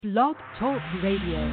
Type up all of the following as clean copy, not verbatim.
Blog Talk Radio.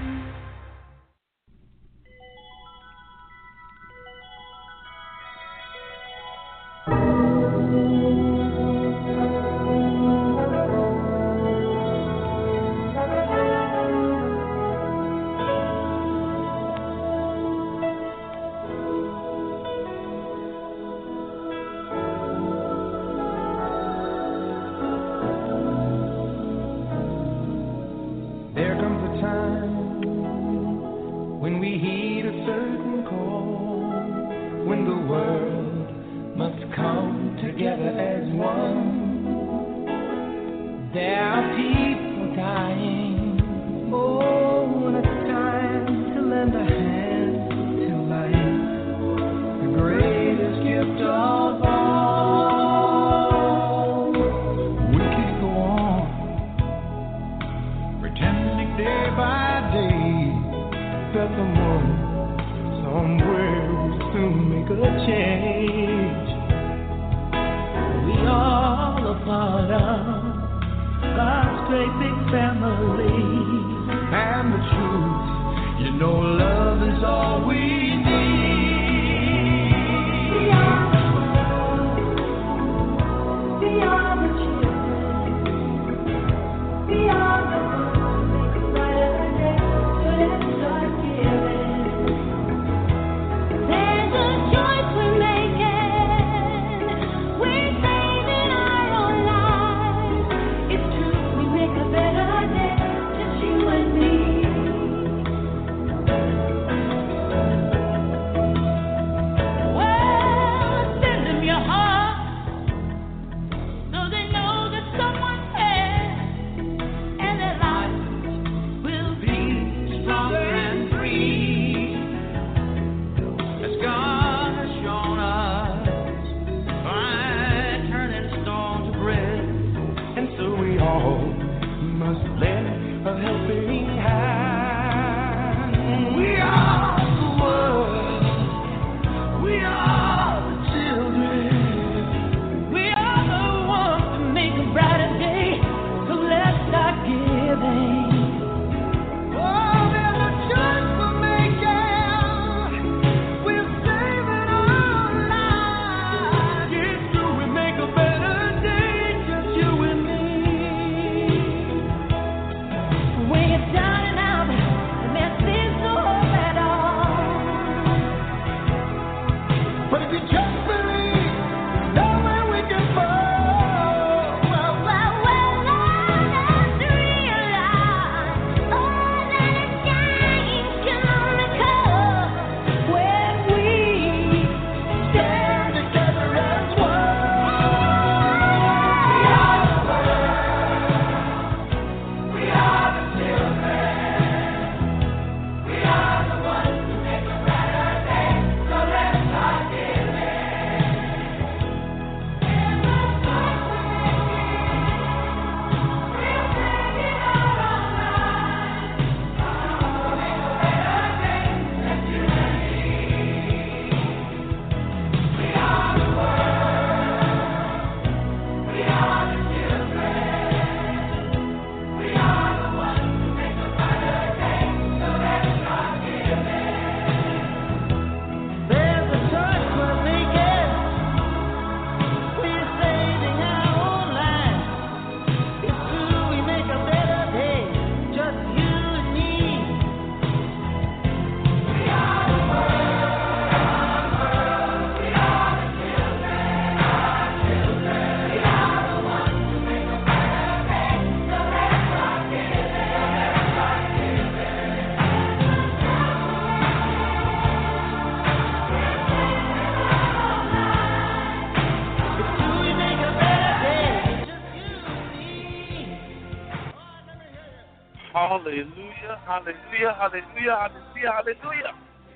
Hallelujah, hallelujah, hallelujah, hallelujah, hallelujah.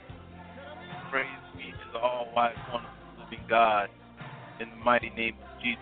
Praise be to the all-wise, wonderful, living God in the mighty name of Jesus.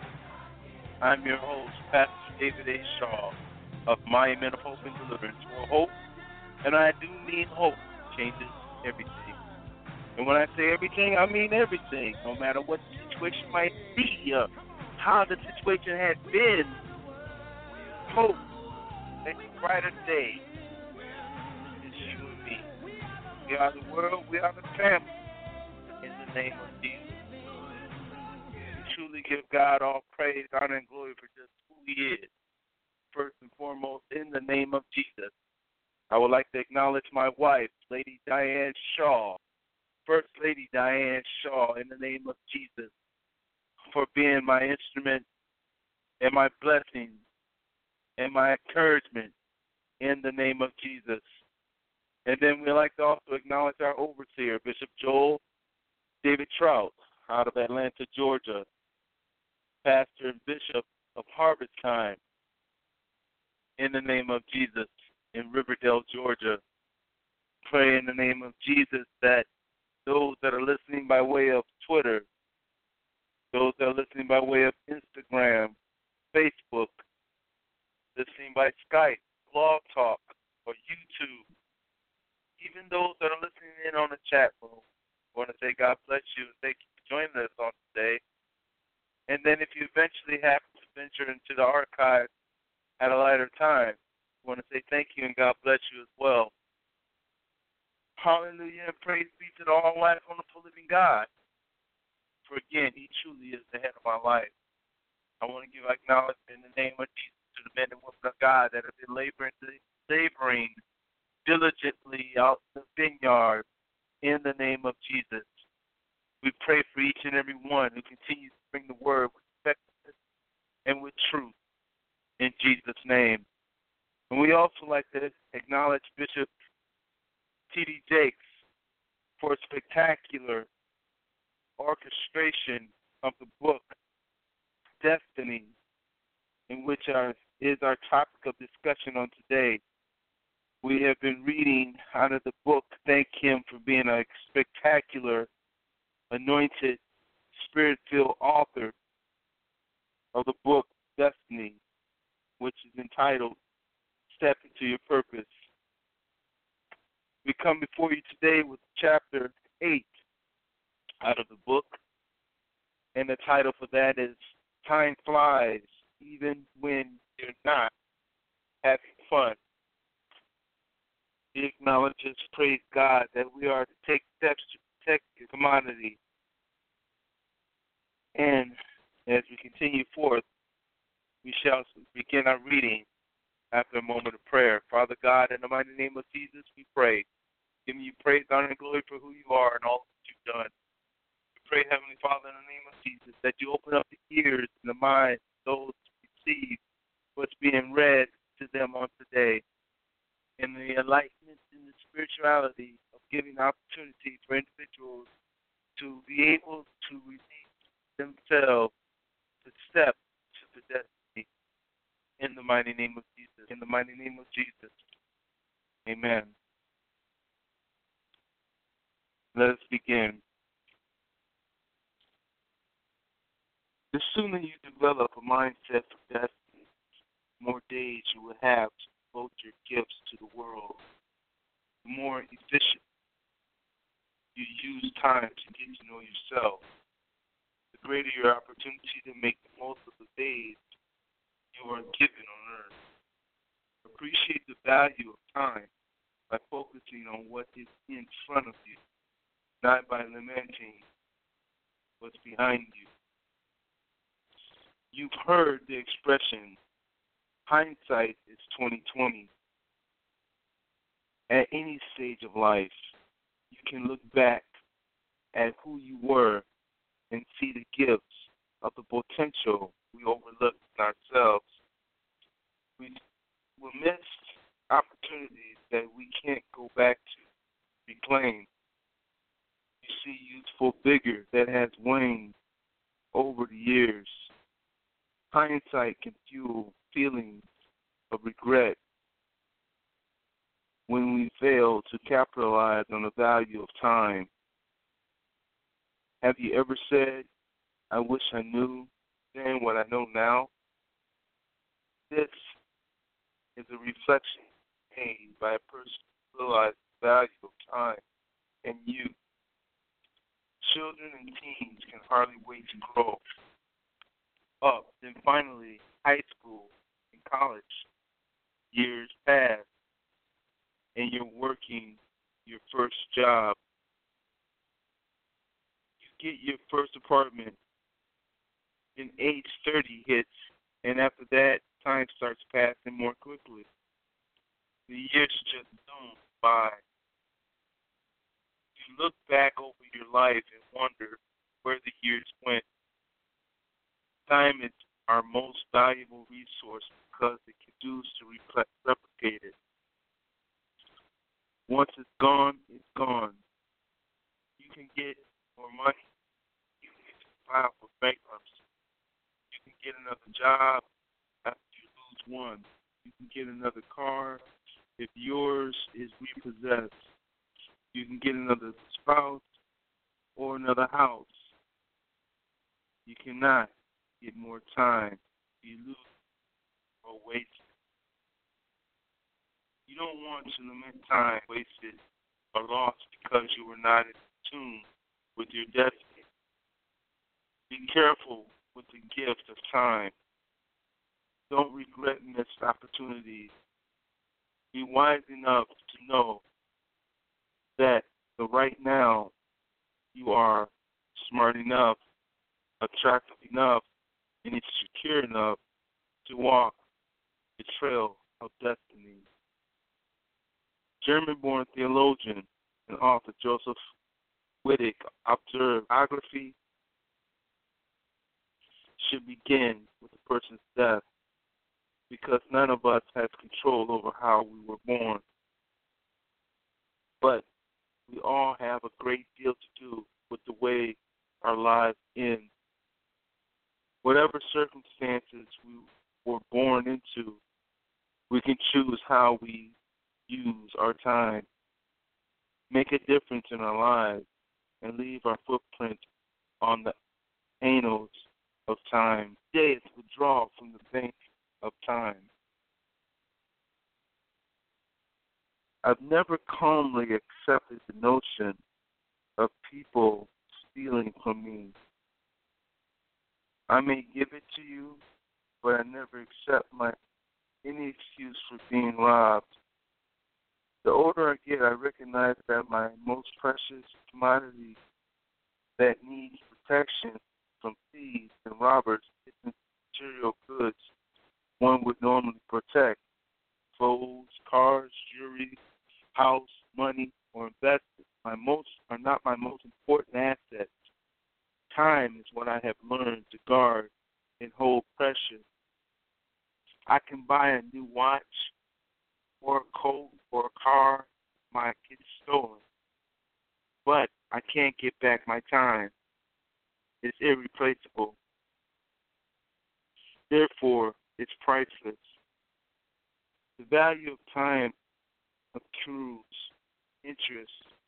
I'm your host, Pastor David A. Shaw of Mighty Men of Hope and Deliverance, for hope, and I do mean hope, changes everything. And when I say everything, I mean everything, no matter what the situation might be, how the situation has been. Hope a brighter day is you and me. We are the world, we are the family. In the name of Jesus. We truly give God all praise, honor, and glory for just who He is. First and foremost, in the name of Jesus. I would like to acknowledge my wife, Lady Diane Shaw, First Lady Diane Shaw, in the name of Jesus, for being my instrument and my blessing and my encouragement in the name of Jesus. And then we'd like to also acknowledge our overseer, Bishop Joel David Trout, out of Atlanta, Georgia, pastor and bishop of Harvest Time, in the name of Jesus, in Riverdale, Georgia. Pray in the name of Jesus that those that are listening by way of Twitter, those that are listening by way of Instagram, Facebook, listening by Skype, Blog Talk, or YouTube, even those that are listening in on the chat room, I want to say God bless you and thank you for joining us on today. And then if you eventually happen to venture into the archive at a later time, I want to say thank you and God bless you as well. Hallelujah and praise be to the all-wise, wonderful, living God. For again, He truly is the head of my life. I want to give acknowledgement in the name of Jesus to the men and women of God that have been laboring diligently out in the vineyard in the name of Jesus. We pray for each and every one who continues to bring the word with effectiveness and with truth in Jesus' name. And we also like to acknowledge Bishop T.D. Jakes for a spectacular orchestration of the book Destiny, in which is our topic of discussion on today. We have been reading out of the book. Thank Him for being a spectacular, anointed, spirit-filled author of the book Destiny, which is entitled Step Into Your Purpose. We come before you today with chapter 8 out of the book, and the title for that is Time Flies Even When You're Not Having Fun. He acknowledges, praise God, that we are to take steps to protect your commodity. And as we continue forth, we shall begin our reading after a moment of prayer. Father God, in the mighty name of Jesus, we pray. Giving you praise, honor, and glory for who you are and all that you've done. We pray, Heavenly Father, in the name of Jesus, that you open up the ears and the minds of those to receive what's being read to them on today. In the enlightenment and the spirituality of giving opportunity for individuals to be able to release themselves to step to the destiny. In the mighty name of Jesus. In the mighty name of Jesus. Amen. Let us begin. The sooner you develop a mindset for destiny, the more days you will have to devote your gifts to the world. The more efficient you use time to get to know yourself, the greater your opportunity to make the most of the days you are given on earth. Appreciate the value of time by focusing on what is in front of you, not by lamenting what's behind you. You've heard the expression, hindsight is 20/20. At any stage of life, you can look back at who you were and see the gifts of the potential we overlooked in ourselves. We will miss opportunities that we can't go back to reclaim. You see youthful vigor that has waned over the years. Hindsight can fuel feelings of regret when we fail to capitalize on the value of time. Have you ever said, I wish I knew then what I know now? This is a reflection made by a person who realizes the value of time and youth. Children and teens can hardly wait to grow up, then finally high school and college. Years pass, and you're working your first job. You get your first apartment, and age 30 hits, and after that, time starts passing more quickly. The years just zoom by. You look back over your life and wonder where the years went. Time is our most valuable resource because it continues to replicate it. Once it's gone, it's gone. You can get more money. You can file for bankruptcy. You can get another job after you lose one. You can get another car if yours is repossessed. You can get another spouse or another house. You cannot get more time. You lose or waste it. You don't want to lament time wasted or lost because you were not in tune with your destiny. Be careful with the gift of time. Don't regret missed opportunities. Be wise enough to know that the right now you are smart enough, attractive enough, and secure enough to walk the trail of destiny. German-born theologian and author Joseph Wittig observed biography should begin with a person's death because none of us has control over how we were born. But we all have a great deal to do with the way our lives end. Whatever circumstances we were born into, we can choose how we use our time, make a difference in our lives, and leave our footprint on the annals of time. Today is withdrawal from the bank of time. I've never calmly accepted the notion of people stealing from me. I may give it to you, but I never accept any excuse for being robbed. The older I get, I recognize that my most precious commodity that needs protection from thieves and robbers isn't material goods one would normally protect. Clothes, cars, jewelry, house, money, or investments are not my most important assets. Time is what I have learned to guard and hold precious. I can buy a new watch or a coat or a car if mine gets stolen, but I can't get back my time. It's irreplaceable. Therefore, it's priceless. The value of time accrues, interest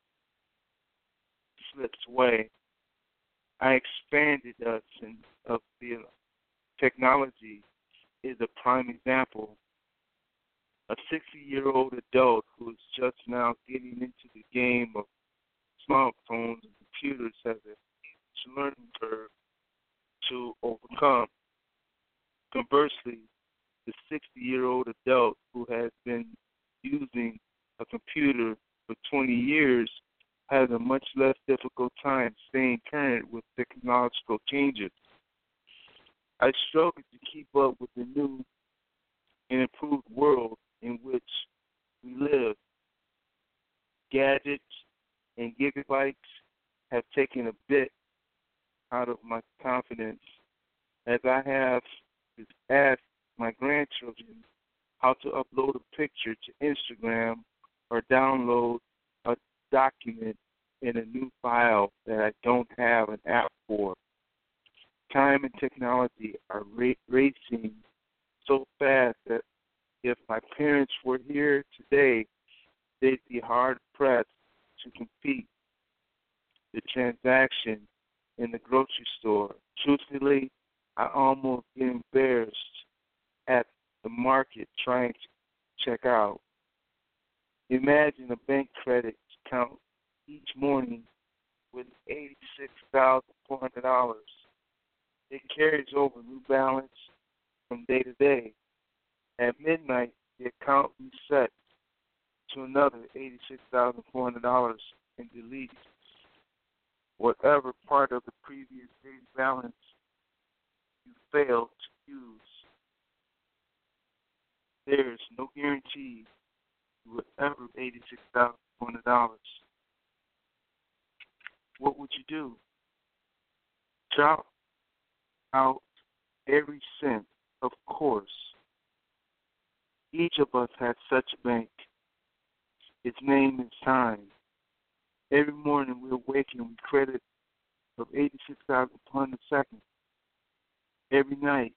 slips away. I expanded us of the technology is a prime example. A 60-year-old adult who is just now getting into the game of smartphones and computers has a huge learning curve to overcome. Conversely, the 60-year-old adult who has been using a computer for 20 years has a much less difficult time staying current with technological changes. I struggle to keep up with the new and improved world in which we live. Gadgets and gigabytes have taken a bit out of my confidence as I have asked my grandchildren how to upload a picture to Instagram or download a document in a new file that I don't have an app for. Time and technology are racing so fast that if my parents were here today, they'd be hard-pressed to compete the transaction in the grocery store. Truthfully, I almost get embarrassed at the market trying to check out. Imagine a bank credit account each morning with $86,400. It carries over new balance from day to day. At midnight, the account resets to another $86,400 and deletes whatever part of the previous day's balance you failed to use. There is no guarantee you would ever $86,400. What would you do? Drop out every cent, of course. Each of us has such a bank. Its name is time. Every morning we awaken with credit of 86,000 a second. Every night,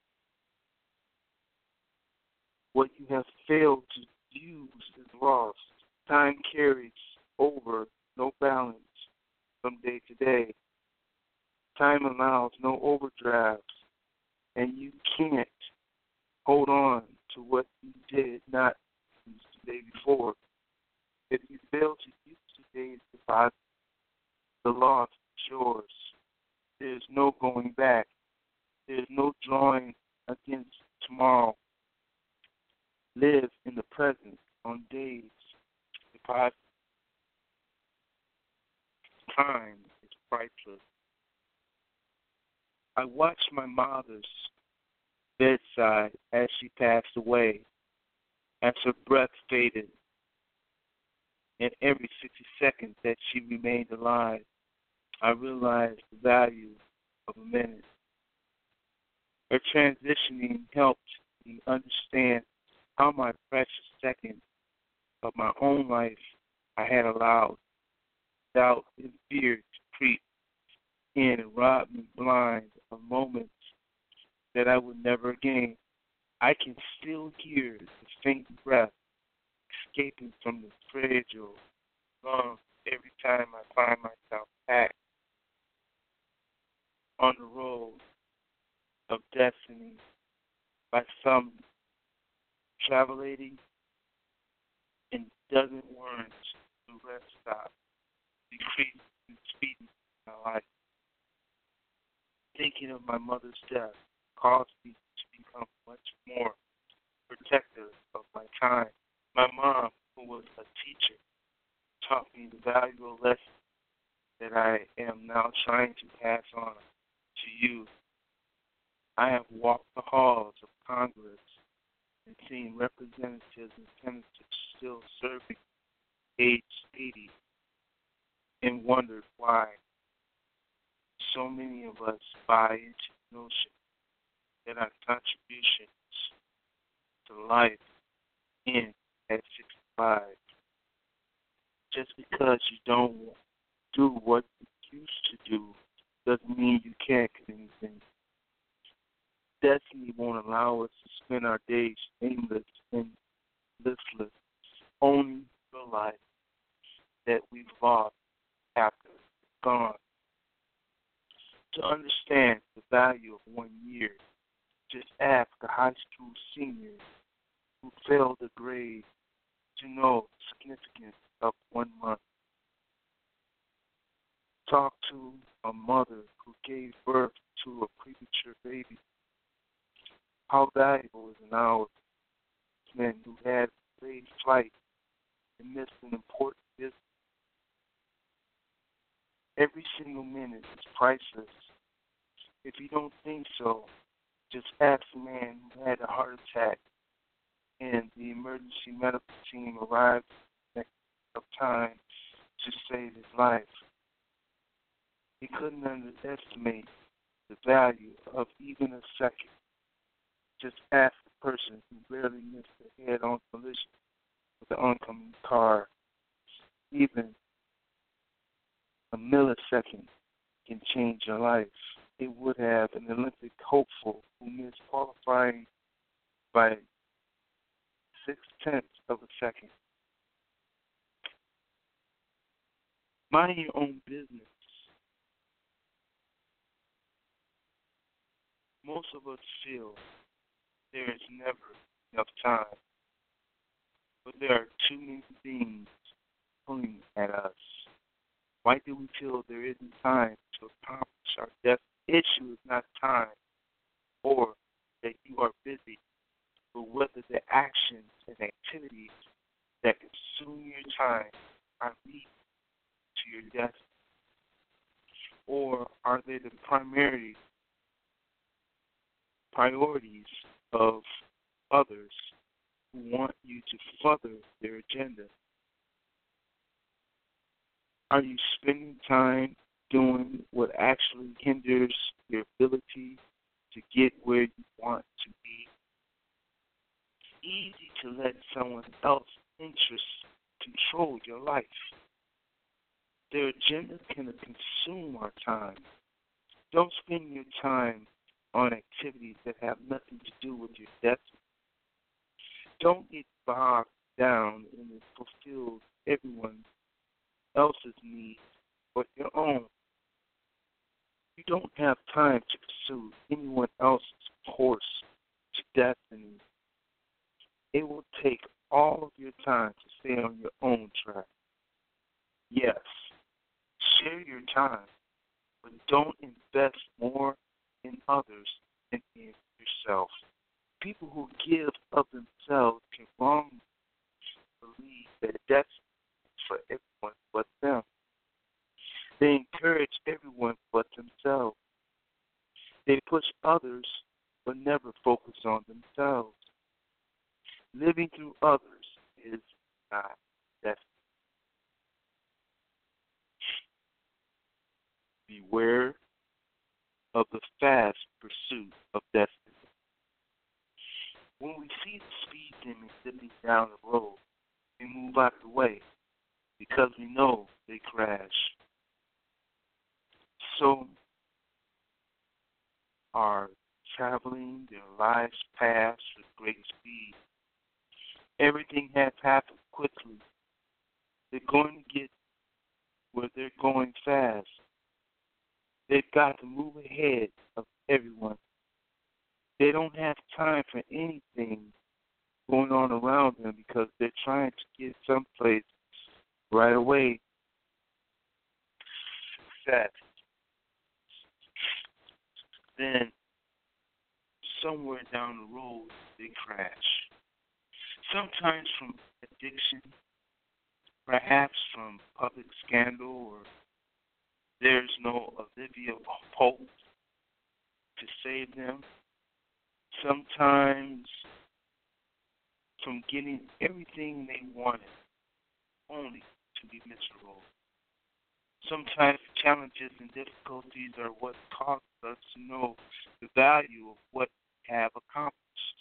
what you have failed to use is lost. Time carries over, no balance from day to day. Time allows no overdrafts, and you can't hold on to what you did not use the day before. If you fail to use today's deposit, the loss is yours. There is no going back. There is no drawing against tomorrow. Live in the present on days deposit. Time is priceless. I watched my mother's bedside as she passed away, as her breath faded, and every 60 seconds that she remained alive, I realized the value of a minute. Her transitioning helped me understand how my precious seconds of my own life I had allowed doubt and fear to creep in and rob me blind of moments that I would never gain. I can still hear the faint breath escaping from the fragile lungs every time I find myself packed on the road of destiny by some travel lady and doesn't warrant the rest stop, decrease and speeding in my life. Thinking of my mother's death caused me to become much more protective of my time. My mom, who was a teacher, taught me the valuable lesson that I am now trying to pass on to you. I have walked the halls of Congress and seen representatives and senators still serving age 80 and wondered why so many of us buy into the notion that our contributions to life end at 65. Just because you don't do what you used to do doesn't mean you can't get anything. Destiny won't allow us to spend our days aimless and listless, only realize that we've lost after it's gone. To understand the value of 1 year, just ask a high school senior who failed a grade to know the significance of 1 month. Talk to a mother who gave birth to a premature baby. How valuable is an hour? Men who had delayed flight and missed an important business. Every single minute is priceless. If you don't think so, just ask the man who had a heart attack and the emergency medical team arrived in of time to save his life. He couldn't underestimate the value of even a second. Just ask the person who barely missed a head-on collision with the oncoming car. Even a millisecond can change your life. It would have an Olympic hopeful who missed qualifying by 0.6 of a second. Mind your own business. Most of us feel there is never enough time, but there are too many things pulling at us. Why do we feel there isn't time to accomplish our destiny? The issue is not time or that you are busy, but whether the actions and activities that consume your time are leading to your destiny, or are they the priorities of others who want you to further their agenda? Are you spending time doing what actually hinders your ability to get where you want to be? It's easy to let someone else's interests control your life. Their agenda can consume our time. Don't spend your time on activities that have nothing to do with your destiny. Don't get bogged down in the fulfill everyone else's needs but your own. You don't have time to pursue anyone else's course to destiny. It will take all of your time to stay on your own track. Yes, share your time, but don't invest more in others than in yourself. People who give of themselves can wrongly believe that destiny is for everyone but them. They encourage everyone but themselves. They push others but never focus on themselves. Living through others is not destiny. Beware of the fast pursuit of destiny. When we see the speed demons zipping down the road, we move out of the way because we know they crash. So are traveling their lives past with great speed. Everything has happened quickly. They're going to get where they're going fast. They've got to move ahead of everyone. They don't have time for anything going on around them because they're trying to get someplace right away. Fast. Then, somewhere down the road, they crash. Sometimes from addiction, perhaps from public scandal, or there's no Olivia Pope to save them. Sometimes from getting everything they wanted, only to be miserable. Sometimes challenges and difficulties are what causes us to know the value of what we have accomplished.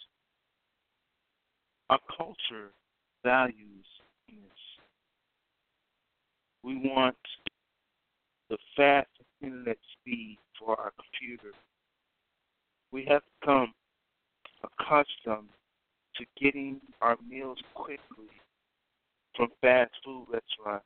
Our culture values this. We want the fast internet speed for our computer. We have become accustomed to getting our meals quickly from fast food restaurants.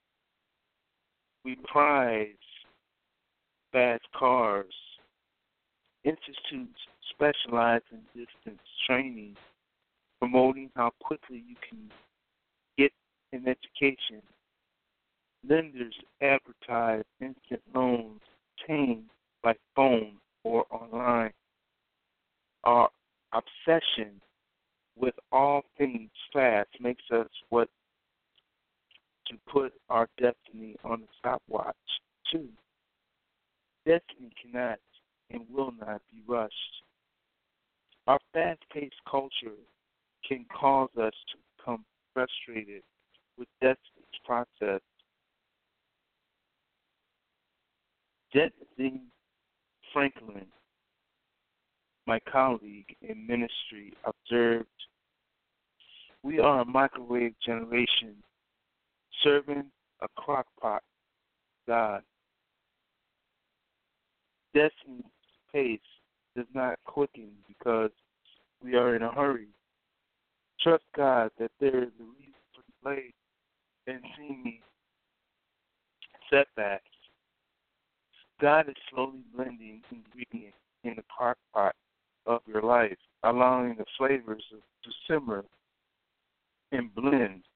We prize fast cars. Institutes specialize in distance training, promoting how quickly you can get an education. Lenders advertise instant loans obtained by phone or online. Our obsession with all things fast makes us want to put our destiny on the stopwatch, too. Destiny cannot and will not be rushed. Our fast-paced culture can cause us to become frustrated with destiny's process. Denton Franklin, my colleague in ministry, observed, "We are a microwave generation serving a crockpot God. Destiny's pace does not quicken because we are in a hurry. Trust God that there is a reason for delay and seeming setbacks. God is slowly blending ingredients in the crockpot of your life, allowing the flavors to simmer and blend.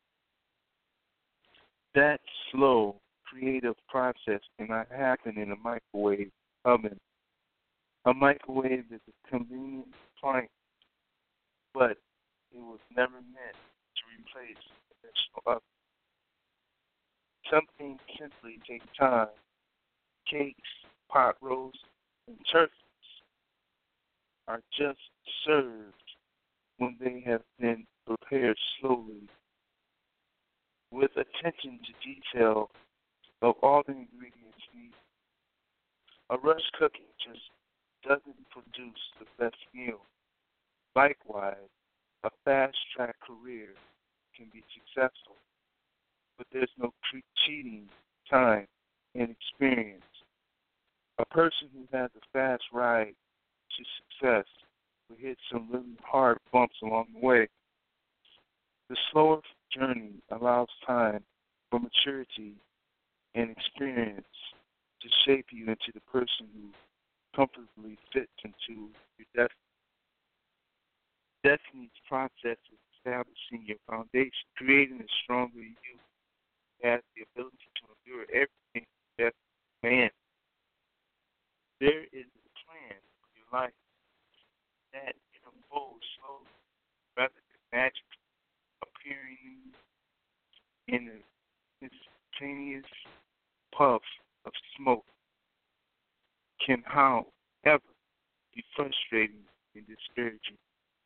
That slow, creative process cannot happen in a microwave oven. A microwave is a convenient appliance, but it was never meant to replace traditional oven. Some things simply take time. Cakes, pot roasts, and turkeys are just served when they have been prepared slowly with attention to detail of all the ingredients needed. A rush cooking just doesn't produce the best meal. Likewise, a fast-track career can be successful, but there's no cheating time and experience. A person who has a fast ride to success will hit some really hard bumps along the way. The slower journey allows time for maturity and experience to shape you into the person who comfortably fits into your destiny. Destiny's process is establishing your foundation, creating a stronger you who has the ability to endure everything that man. There is a plan for your life that it unfolds slowly rather than magically appearing in an instantaneous puff of smoke can, however, be frustrating and discouraging.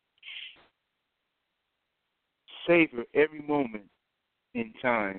Savor every moment in time.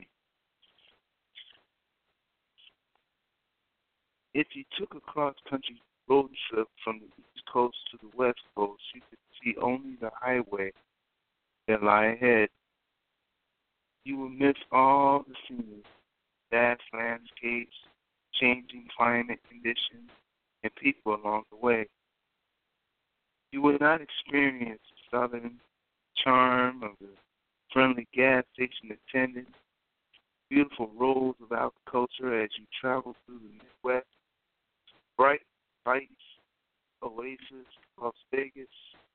If you took a cross-country road trip from the East Coast to the West Coast, you could see only the highway that lie ahead. You will miss all the scenery, vast landscapes, changing climate conditions, and people along the way. You will not experience the southern charm of the friendly gas station attendant, beautiful roads of agriculture as you travel through the Midwest, bright lights, oasis, Las Vegas,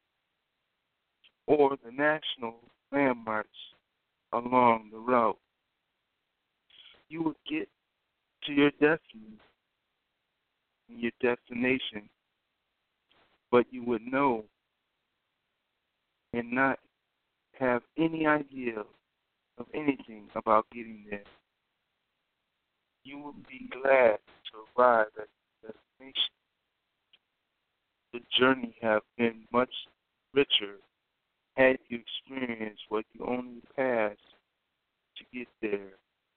or the national landmarks along the route. You will get to your destiny, your destination, but you would know and not have any idea of anything about getting there. You will be glad to arrive at the destination. The journey have been much richer had you experienced what you only passed to get there.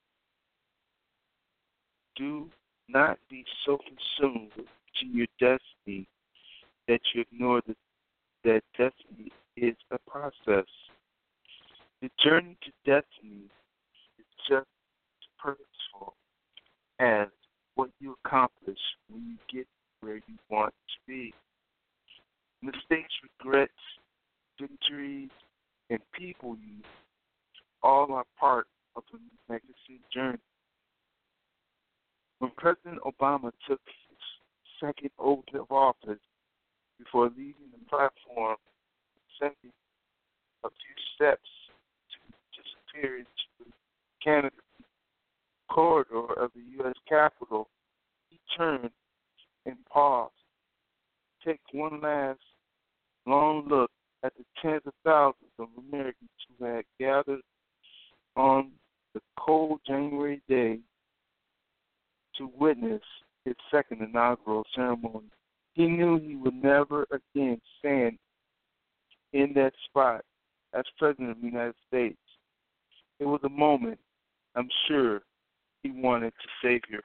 Do not be so consumed to your destiny that you ignore that destiny is a process. The journey to destiny is just as purposeful as what you accomplish when you get where you want to be. Mistakes, regrets, victories, and people you meet all are part of the magnificent journey. When President Obama took his second oath of office before leaving the platform, sending a few steps to disappear into the canopy corridor of the U.S. Capitol, he turned and paused. Take one last long look at the tens of thousands of Americans who had gathered on the cold January day to witness his second inaugural ceremony. He knew he would never again stand in that spot as President of the United States. It was a moment, I'm sure, he wanted to savor.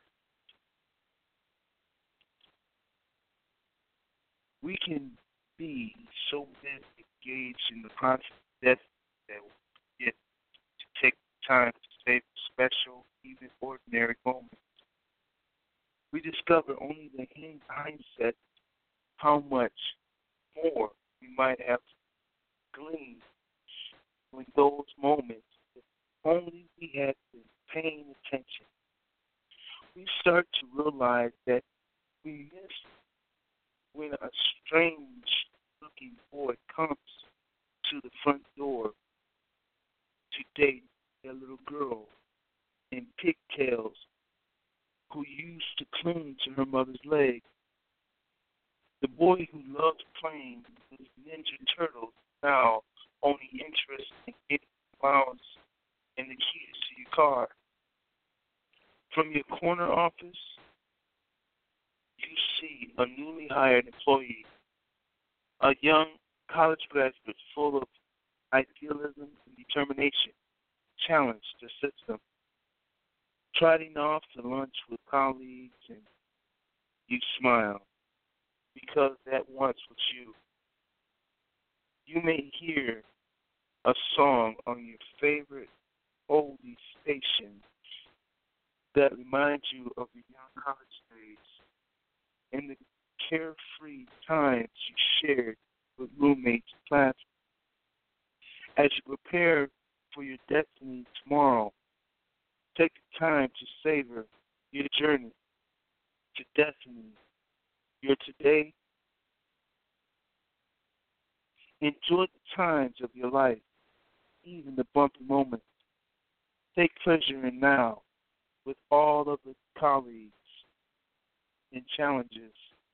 We can be so busy engaged in the process that we forget to take time to savor special, even ordinary moments. We discover only the hindsight how much more we might have gleaned with those moments if only we had been paying attention. We start to realize that we miss when a strange-looking boy comes to the front door to date a little girl in pigtails who used to cling to her mother's leg. The boy who loved playing with Ninja Turtles now only interested in getting miles and the keys to your car. From your corner office, you see a newly hired employee, a young college graduate full of idealism and determination, challenge the system, trotting off to lunch with colleagues, and you smile because that once was you. You may hear a song on your favorite oldie station that reminds you of your young college days and the carefree times you shared with roommates and classmates. As you prepare for your destiny tomorrow, take the time to savor your journey to destiny, your today. Enjoy the times of your life, even the bumpy moments. Take pleasure in now with all of the colleagues and challenges.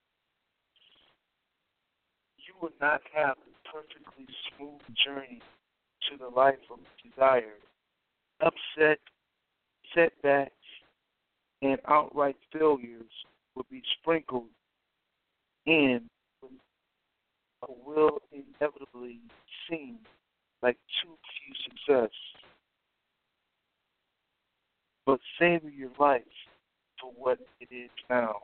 You will not have a perfectly smooth journey to the life of desire. Upset, setbacks, and outright failures will be sprinkled in with a will inevitably seem like too few success. But savor your life for what it is now.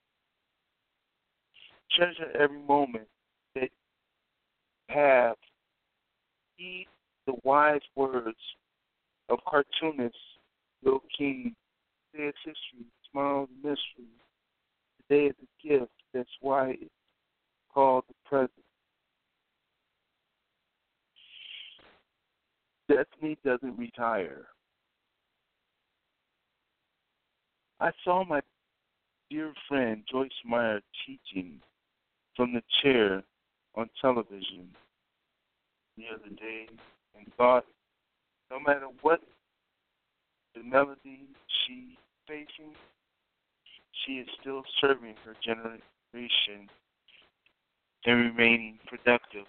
Treasure every moment that you have. Heed the wise words of cartoonist Bill King. Today's history, tomorrow's mystery. Today is a gift. That's why it's called the present. Destiny doesn't retire. I saw my dear friend Joyce Meyer teaching from the chair on television the other day and thought no matter what the melody she's facing, she is still serving her generation and remaining productive.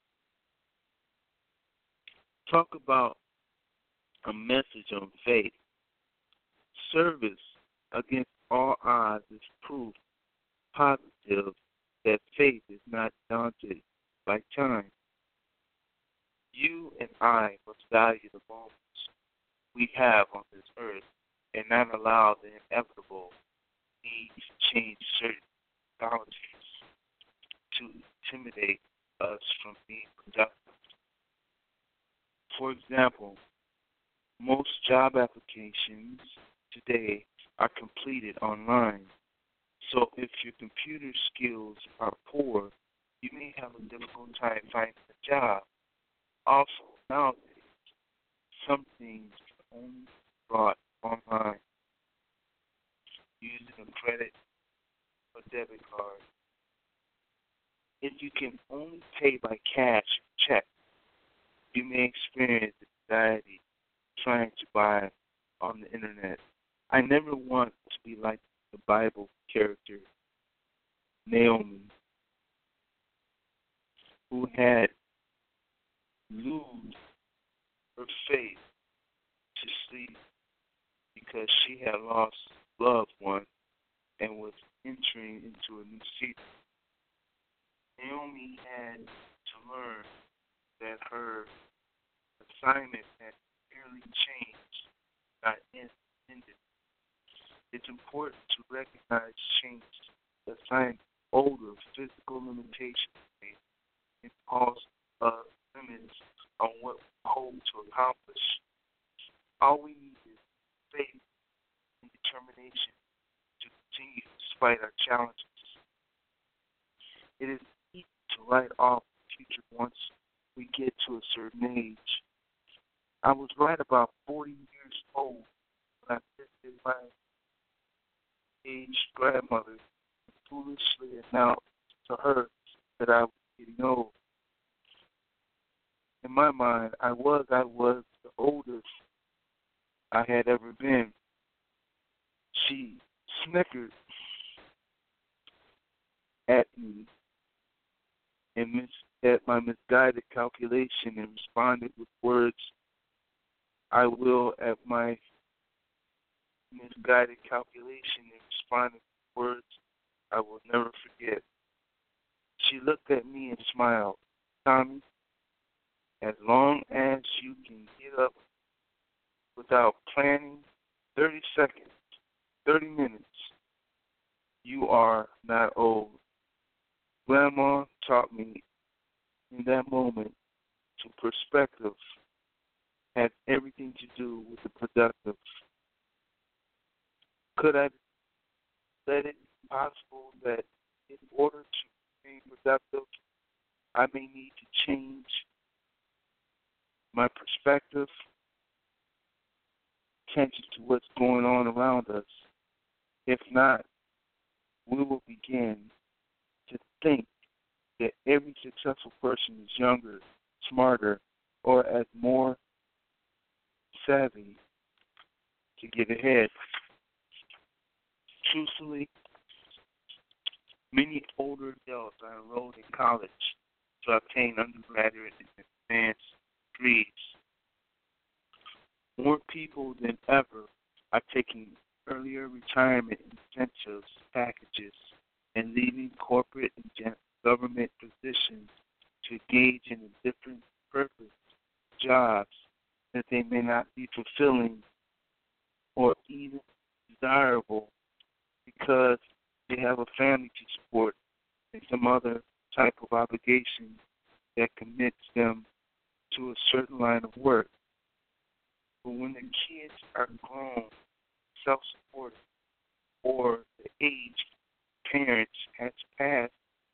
Talk about a message on faith. Service against all odds is proof positive that faith is not daunted by time. You and I must value the moments we have on this earth and not allow the inevitable need to change certain policies to intimidate us from being productive. For example, most job applications today are completed online. So if your computer skills are poor, you may have a difficult time finding a job. Also, nowadays, some things can only be brought online using a credit or debit card. If you can only pay by cash or check, you may experience anxiety trying to buy on the internet. I never want to be like the Bible character Naomi, who had lose her faith to sleep because she had lost a loved one and was entering into a new season. Naomi had to learn that her assignment had merely changed, not ended. It's important to recognize change, assign older physical limitations, and impose limits on what we hope to accomplish. All we need is faith and determination to continue despite our challenges. It is easy to write off the future once we get to a certain age. I was right about 40 years old when I visited my aged grandmother and foolishly announced to her that I was getting old. In my mind, I was the oldest I had ever been. She snickered at me and at my misguided calculation and responded with words I will at my misguided calculation and responded with words I will never forget. She looked at me and smiled. Tommy, as long as you can get up without planning 30 seconds, 30 minutes, you are not old. Grandma taught me in that moment to perspective had everything to do with the productive. Could I let it be possible that in order to be productive, I may need to change my perspective, attention to what's going on around us? If not, we will begin to think that every successful person is younger, smarter, or as more savvy to get ahead. Truthfully, many older adults are enrolled in college to obtain undergraduate and advanced degrees. More people than ever are taking earlier retirement incentives packages and leaving corporate and government positions to engage in a different purpose jobs that they may not be fulfilling or even desirable because they have a family to support and some other type of obligation that commits them to a certain line of work. But when the kids are grown, self-supported, or the age parents has passed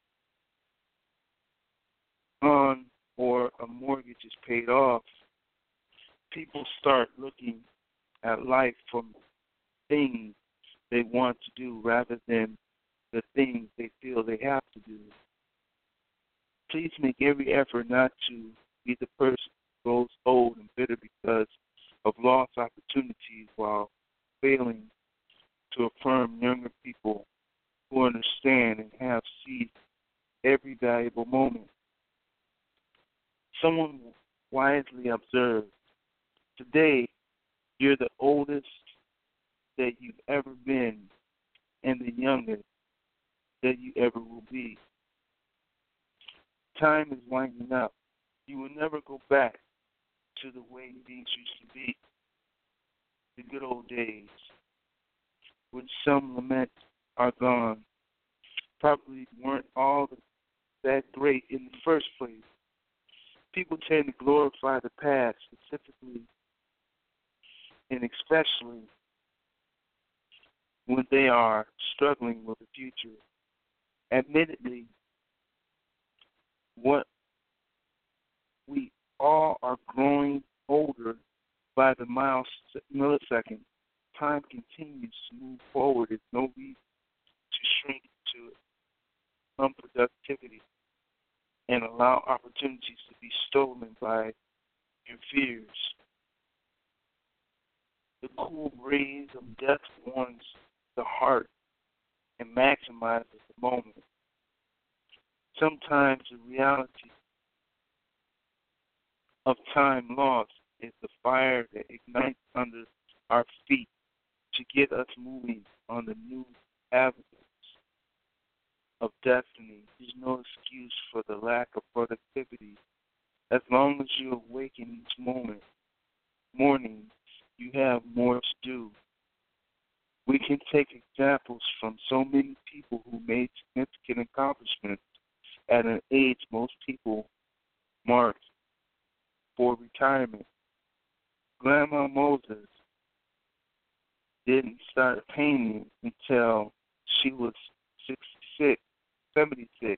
on or a mortgage is paid off, people start looking at life from things they want to do rather than the things they feel they have to do. Please make every effort not to be the person who grows old and bitter because of lost opportunities while failing to affirm younger people who understand and have seized every valuable moment. Someone wisely observed, today you're the oldest that you've ever been and the youngest that you ever will be. Time is winding up. You will never go back to the way things used to be. The good old days, which some lament are gone, probably weren't all that great in the first place. People tend to glorify the past, specifically and especially when they are struggling with the future. Admittedly, what we all are growing older by the millisecond. Time continues to move forward. There's no reason to shrink to unproductivity and allow opportunities to be stolen by your fears. The cool rays of death warms the heart and maximizes the moment. Sometimes the reality of time lost is the fire that ignites under our feet to get us moving on the new avenues of destiny. There's no excuse for the lack of productivity. As long as you awaken each morning, you have more to do. We can take examples from so many people who made significant accomplishments at an age most people marked for retirement. Grandma Moses didn't start painting until she was 76.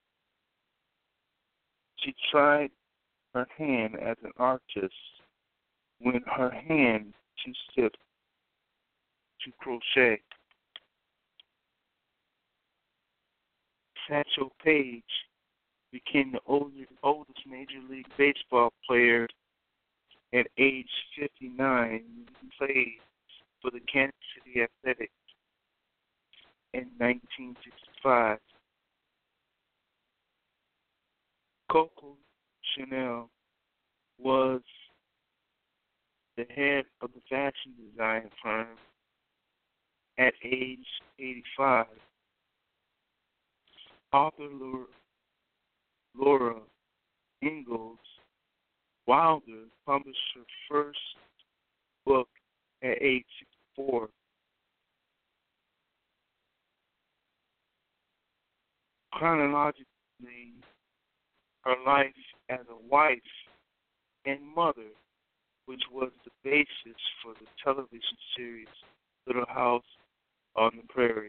She tried her hand as an artist when her hand too stiff to crochet. Satchel Paige became the oldest Major League Baseball player at age 59. He played for the Kansas City Athletics in 1965. Coco Chanel was the head of the fashion design firm at age 85. Author Laura Ingalls Wilder published her first book at age 64. Chronologically, her life as a wife and mother, which was the basis for the television series Little House on the Prairie.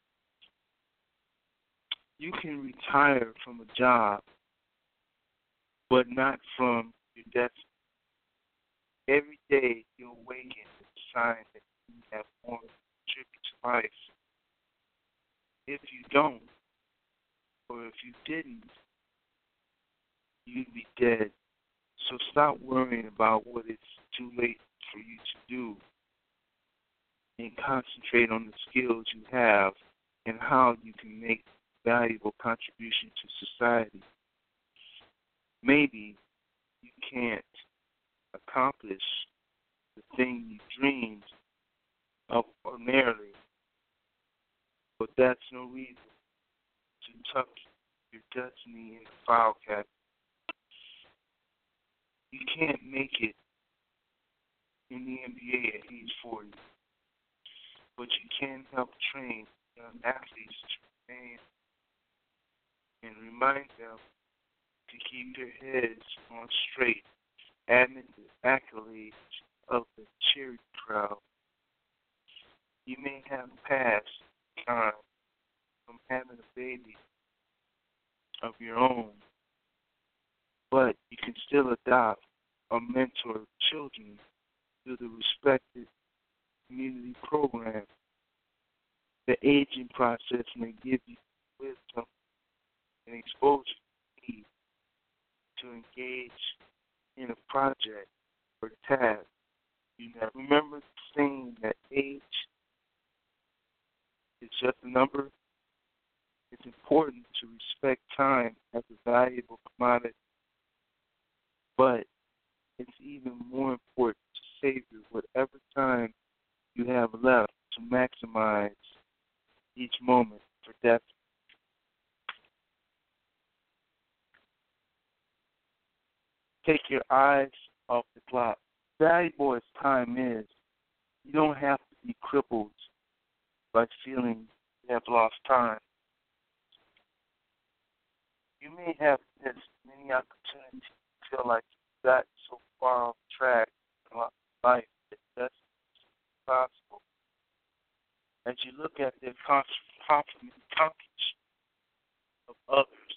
You can retire from a job, but not from your destiny. Every day you awaken to the sign that you have more to contribute to life. If you don't, or if you didn't, you'd be dead. So stop worrying about what it's too late for you to do and concentrate on the skills you have and how you can make valuable contribution to society. Maybe you can't accomplish the thing you dreamed of ordinarily, but that's no reason to tuck your destiny in the file cabinet. You can't make it in the NBA at age 40, but you can help train young athletes to remain and remind them to keep their heads on straight amid the accolades of the cheering crowd. You may have passed time from having a baby of your own, but you can still adopt or mentor children through the respected community program. The aging process may give you wisdom and exposure you need to engage in a project or task. You know, remember saying that age is just a number. It's important to respect time as a valuable commodity, but it's even more important to savor whatever time you have left to maximize each moment for depth. Take your eyes off the clock. Valuable as time is, you don't have to be crippled by feeling you have lost time. You may have missed many opportunities to feel like you got so far off track in life that that's possible. As you look at the accomplishments of others,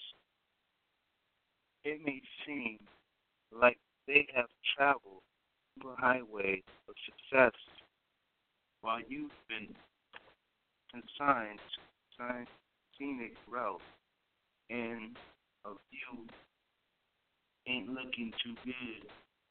it may seem like they have traveled the highway of success while you've been consigned to scenic route and a view ain't looking too good.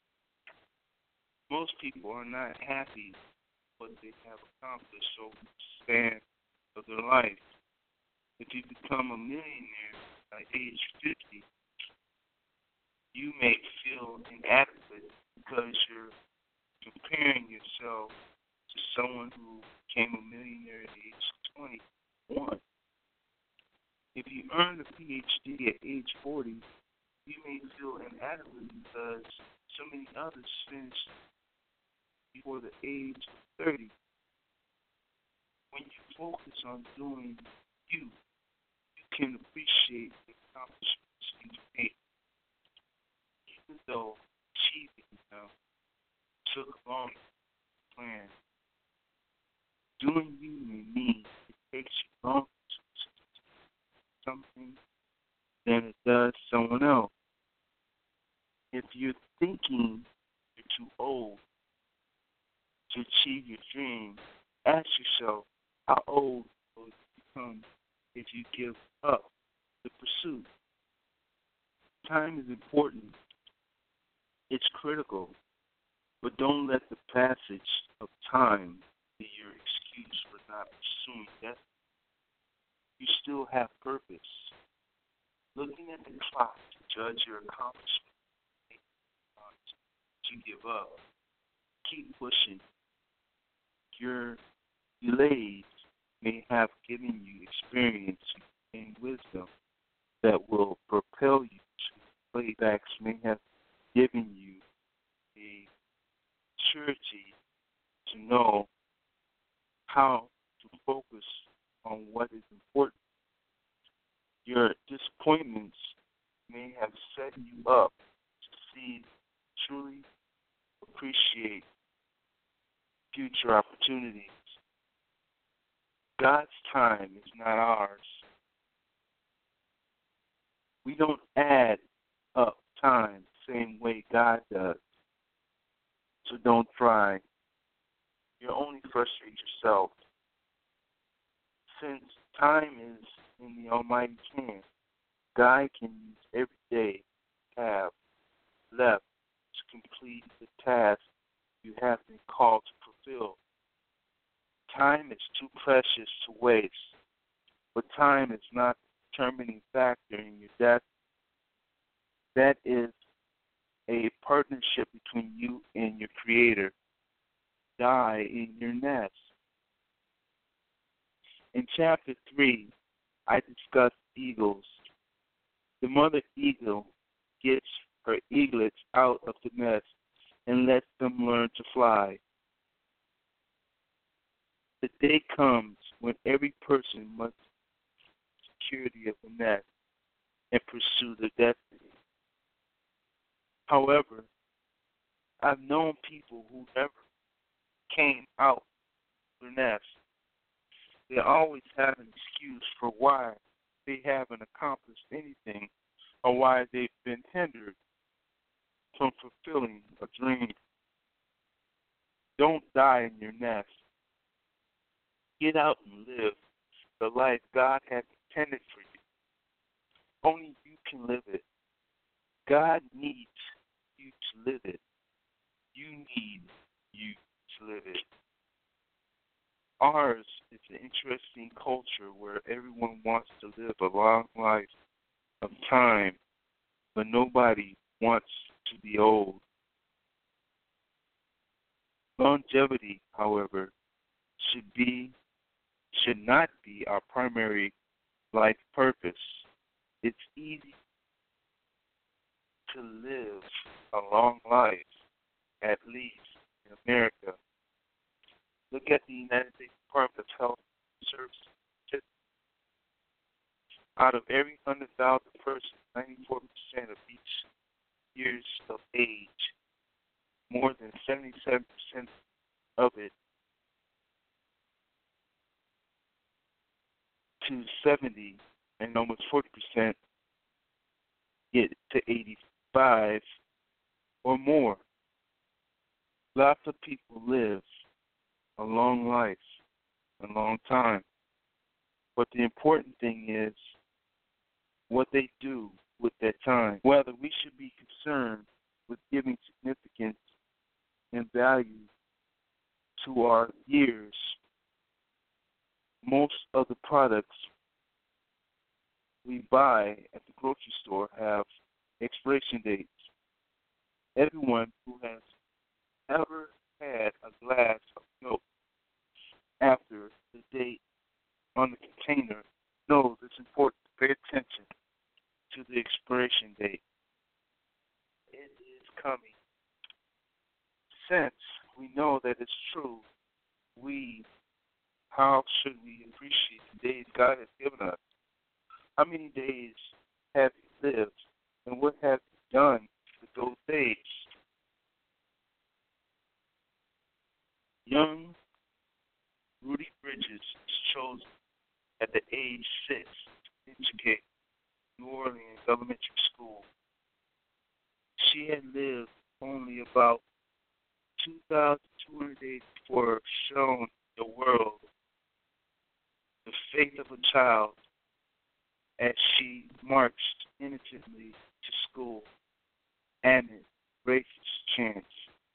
Most people are not happy with what they have accomplished over the span of their life. If you become a millionaire by age 50, you may feel inadequate because you're comparing yourself to someone who became a millionaire at age 21. If you earn a PhD at age 40, you may feel inadequate because so many others finished before the age of 30. When you focus on doing you can appreciate the accomplishments you've made. Even though achieving them took longer than planned, doing you may mean it takes you longer to something than it does someone else. If you're thinking you're too old to achieve your dream, ask yourself, how old will you become if you give up the pursuit? Time is important. It's critical. But don't let the passage of time be your excuse for not pursuing destiny. You still have purpose. Looking at the clock to judge your accomplishment. You give up. Keep pushing. Your delays may have given you experience and wisdom that will propel you to playbacks, may have given you a surety to know how to focus on what is important. Your disappointments may have set you up to see, truly appreciate future opportunities. God's time is not ours. We don't add up time the same way God does. So don't try. You'll only frustrate yourself. Since time is in the Almighty's hand, God can use every day you have left to complete the task you have been called to fulfill. Time is too precious to waste, but time is not the determining factor in your destiny. That is a partnership between you and your Creator. Die in your nest. In chapter 3, I discussed eagles. The mother eagle gets her eaglets out of the nest and lets them learn to fly. The day comes when every person must security of the nest and pursue their destiny. However, I've known people who never came out of their nest. They always have an excuse for why they haven't accomplished anything or why they've been hindered from fulfilling a dream. Don't die in your nest. Get out and live the life God has intended for you. Only you can live it. God needs you to live it. You need you to live it. Ours is an interesting culture where everyone wants to live a long life of time, but nobody wants to be old. Longevity, however, should not be our primary life purpose. It's easy to live a long life, at least in America. Look at the United States Department of Health and Services. Out of every 100,000 persons, 94% of each years of age, more than 77% of it to 70 and almost 40% get to 85 or more. Lots of people live a long life, a long time. But the important thing is what they do with that time. Whether we should be concerned with giving significance and value to our years. Most of the products we buy at the grocery store have expiration dates. Everyone who has ever had a glass of milk after the date on the container knows it's important to pay attention to the expiration date. It is coming. Since we know that it's true, how should we appreciate the days God has given us? How many days have you lived, and what have you done with those days? Young Rudy Bridges was chosen at the age 6 to educate New Orleans Elementary School. She had lived only about 2,200 days before showing the world the faith of a child as she marched innocently to school amid racist chants.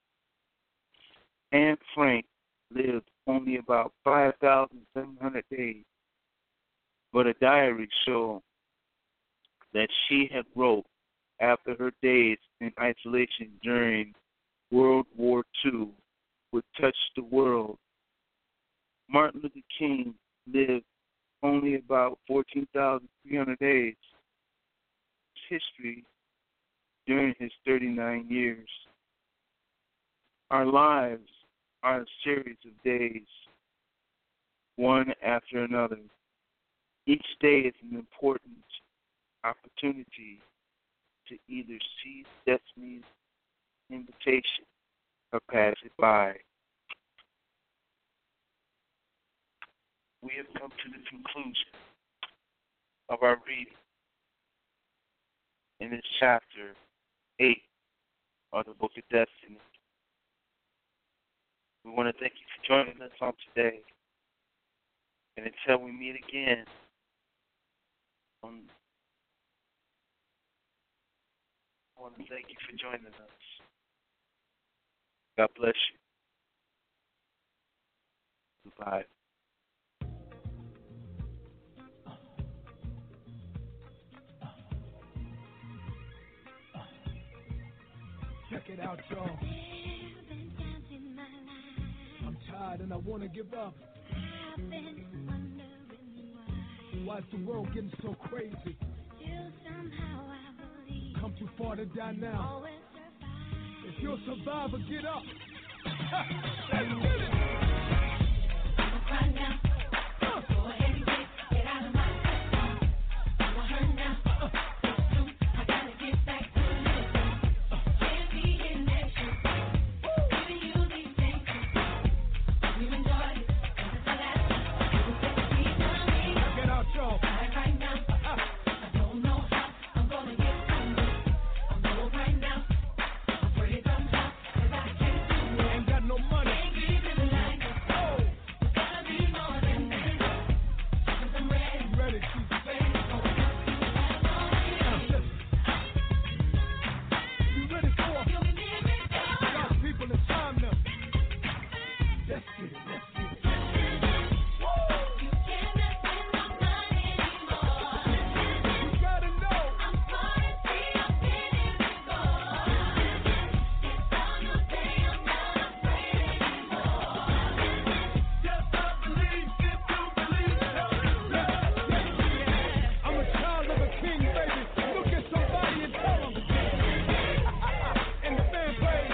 Anne Frank lived only about 5,700 days, but a diary showed that she had wrote after her days in isolation during World War II would touch the world. Martin Luther King lived only about 14,300 days. History during his 39 years. Our lives are a series of days, one after another. Each day is an important opportunity to either seize destiny's invitation or pass it by. We have come to the conclusion of our reading in this chapter 8 of the Book of Destiny. We want to thank you for joining us on today. And until we meet again, I want to thank you for joining us. God bless you. Goodbye. Check it out, y'all. I'm tired and I want to give up. Why's the world getting so crazy? Come too far to die now. If you're a survivor, get up. Let's get it. Right now. Go ahead and get out of my face. I'm hurt now. I gotta get back to it. Can't be in that shit. Giving you these things. You enjoy it. That's the last time. Check it out, y'all. Right now. I don't know how I'm gonna get through this. I'm low right now. I'm afraid somehow that I can't do it. Ain't got no money. Ain't living like this. Oh. It's gotta be more than this. 'Cause I'm ready. Ready to face. You ready for it? God's people, it's time now. Let's get it. Let's get it. You cannot spend my money anymore. You gotta know. I'm starting to see I'm getting before. It's on your day, I'm not afraid anymore. Just I believe, if you believe, I'm a child of a king, baby. Look at somebody and tell them. And the band plays.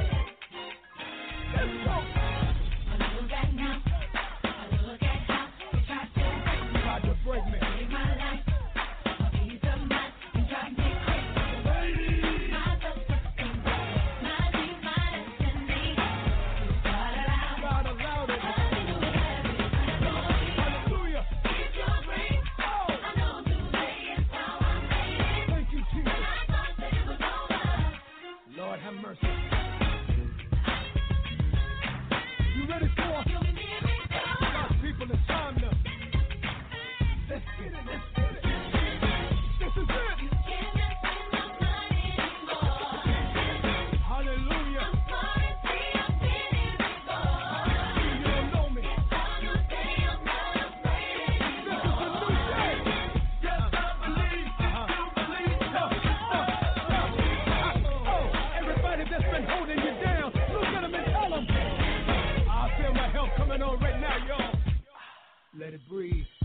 Let's go. I look back now. I look at how you tried to break me. Save my life. A piece of mind. You drive me crazy. My self-esteem. My dreams, my destiny. God allowed it. Hallelujah. It's your grace. I know today is how I made it. Thank you, Jesus. I thought that it was over. Lord have mercy. You ready for it? God's people, it's time now. Let's get it. Let's get it. This is it. You cannot spend my money anymore. Hallelujah. I'm starting to see I'm getting before. You don't know me. It's on your day, I'm not afraid anymore. This is a new day. Yes, I believe. You believe. Oh, everybody that's been holding you down, look at them and tell them. I feel my help coming on right now, y'all. Let it breathe.